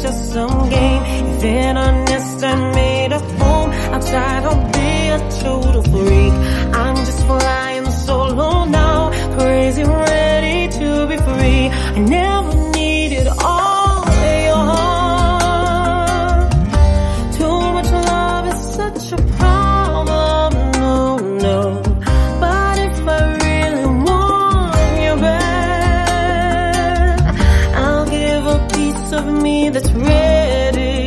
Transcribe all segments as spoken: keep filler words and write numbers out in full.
just some game. If in a nest I made a home, outside I'll be a total freak. I'm just flying solo now, crazy, ready to be free. I never needed all your heart. Too much love is such a problem, no, no. But if I really want you back, I'll give a piece of me that's ready.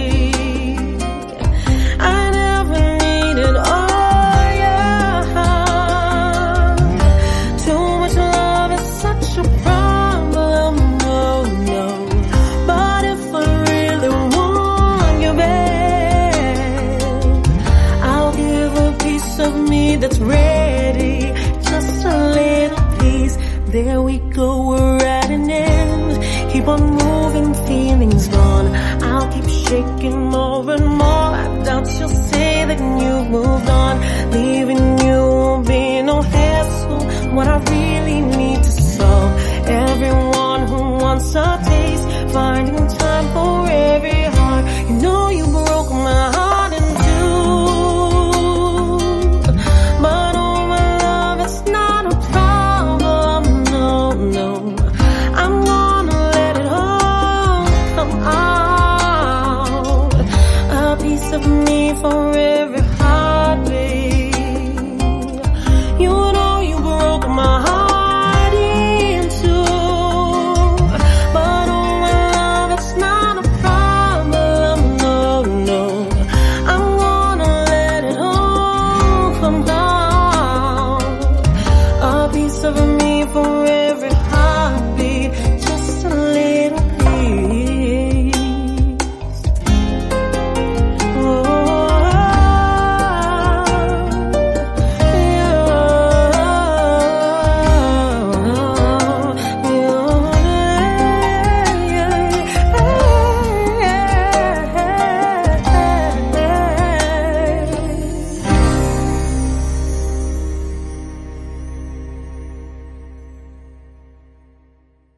I never needed all your heart. Too much love is such a problem, no, no. But if I really want you back, I'll give a piece of me that's ready. Just a little piece. There we go, we're at an end. Keep on moving, feelings gone. I'll keep shaking more and more. I doubt you'll say that you've moved on. Leaving you will be no hassle. What I really need to solve. Everyone who wants a taste, finding time for every heart. You know you broke my heart in two, but oh my love, it's not a problem, no, no. I'm gonna let it all come out. A piece of me for every